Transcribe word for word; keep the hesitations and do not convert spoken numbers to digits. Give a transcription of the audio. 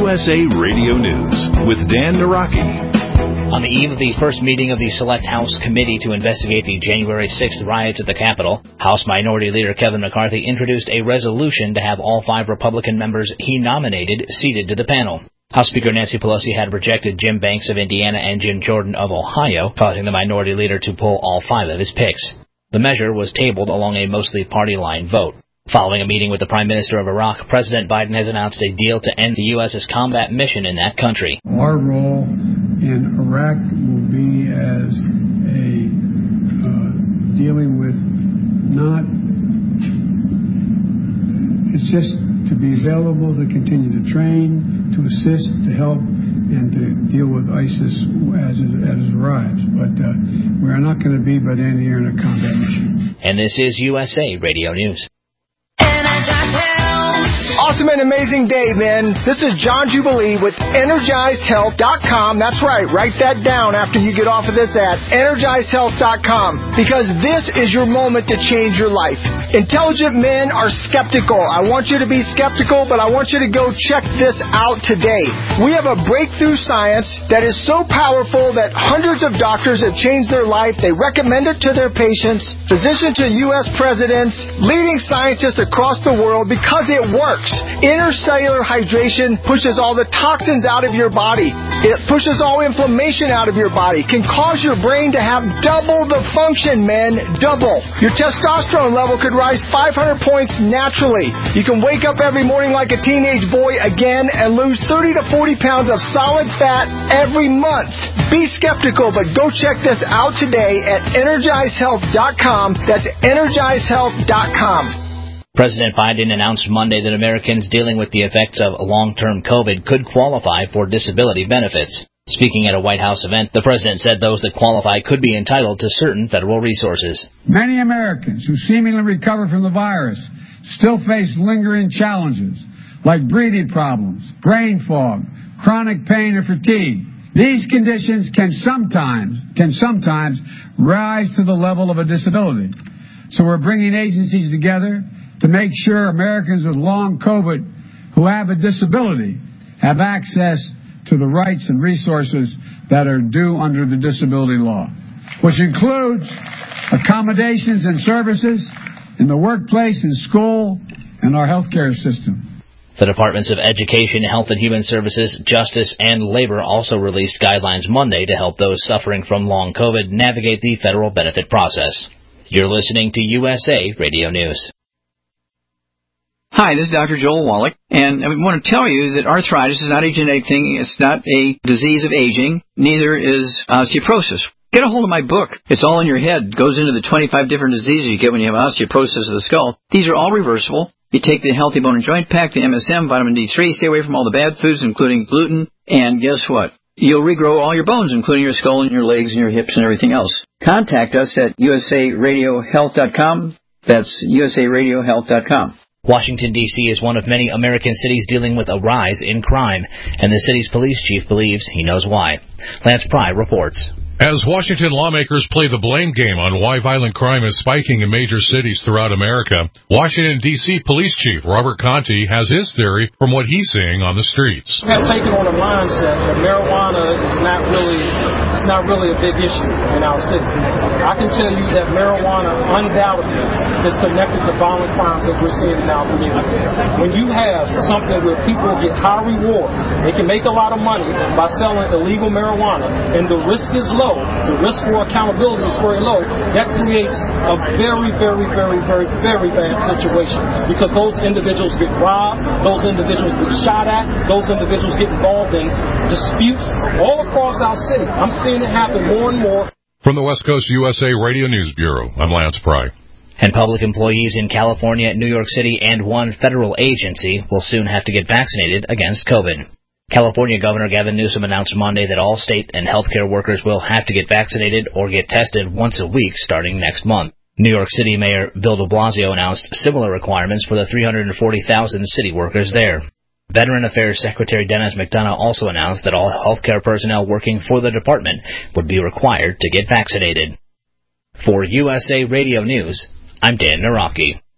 S A Radio News with Dan Naraki. On the eve of the first meeting of the Select House Committee to investigate the January sixth riots at the Capitol, House Minority Leader Kevin McCarthy introduced a resolution to have all five Republican members he nominated seated to the panel. House Speaker Nancy Pelosi had rejected Jim Banks of Indiana and Jim Jordan of Ohio, causing the minority leader to pull all five of his picks. The measure was tabled along a mostly party-line vote. Following a meeting with the Prime Minister of Iraq, President Biden has announced a deal to end the U S combat mission in that country. Our role in Iraq will be as a uh, dealing with not, it's just to be available to continue to train, to assist, to help, and to deal with ISIS as it, as it arrives. But uh, we are not going to be by the end of the year in a combat mission. And this is U S A Radio News. Awesome and amazing day, man. This is John Jubilee with Energized Health dot com. That's right. Write that down after you get off of this at Energized Health dot com, because this is your moment to change your life. Intelligent men are skeptical. I want you to be skeptical, but I want you to go check this out today. We have a breakthrough science that is so powerful that hundreds of doctors have changed their life. They recommend it to their patients, physicians to U S presidents, leading scientists across the world, because it works. Intercellular hydration pushes all the toxins out of your body. It pushes all inflammation out of your body. Can cause your brain to have double the function, men. Double. Your testosterone level could rise five hundred points naturally. You can wake up every morning like a teenage boy again and lose thirty to forty pounds of solid fat every month. Be skeptical, but go check this out today at Energized Health dot com. That's Energized Health dot com. President Biden announced Monday that Americans dealing with the effects of long-term COVID could qualify for disability benefits. Speaking at a White House event, the president said those that qualify could be entitled to certain federal resources. Many Americans who seemingly recover from the virus still face lingering challenges like breathing problems, brain fog, chronic pain, or fatigue. These conditions can sometimes, can sometimes rise to the level of a disability. So we're bringing agencies together to make sure Americans with long COVID who have a disability have access to the rights and resources that are due under the disability law, which includes accommodations and services in the workplace, in school, and our healthcare system. The Departments of Education, Health and Human Services, Justice, and Labor also released guidelines Monday to help those suffering from long COVID navigate the federal benefit process. You're listening to U S A Radio News. Hi, this is Doctor Joel Wallach, and I want to tell you that arthritis is not a genetic thing. It's not a disease of aging. Neither is osteoporosis. Get a hold of my book. It's all in your head. It goes into the twenty-five different diseases you get when you have osteoporosis of the skull. These are all reversible. You take the Healthy Bone and Joint Pack, the M S M, vitamin D three, stay away from all the bad foods, including gluten, and guess what? You'll regrow all your bones, including your skull and your legs and your hips and everything else. Contact us at U S A Radio Health dot com. That's U S A Radio Health dot com. Washington, D C is one of many American cities dealing with a rise in crime, and the city's police chief believes he knows why. Lance Pry reports. As Washington lawmakers play the blame game on why violent crime is spiking in major cities throughout America, Washington, D C Police Chief Robert Conte has his theory from what he's seeing on the streets. We have taken on a mindset that marijuana is not really, it's not really a big issue in our city. I can tell you that marijuana undoubtedly is connected to violent crimes that we're seeing in our community. When you have something where people get high reward, they can make a lot of money by selling illegal marijuana, and the risk is low, the risk for accountability is very low, that creates a very, very, very, very, very bad situation, because those individuals get robbed, those individuals get shot at, those individuals get involved in disputes all across our city. I'm seeing it happen more and more. From the West Coast U S A Radio News Bureau, I'm Lance Pry. And public employees in California, New York City, and one federal agency will soon have to get vaccinated against COVID. California Governor Gavin Newsom announced Monday that all state and healthcare workers will have to get vaccinated or get tested once a week starting next month. New York City Mayor Bill de Blasio announced similar requirements for the three hundred forty thousand city workers there. Veteran Affairs Secretary Dennis McDonough also announced that all healthcare personnel working for the department would be required to get vaccinated. For U S A Radio News, I'm Dan Naraki.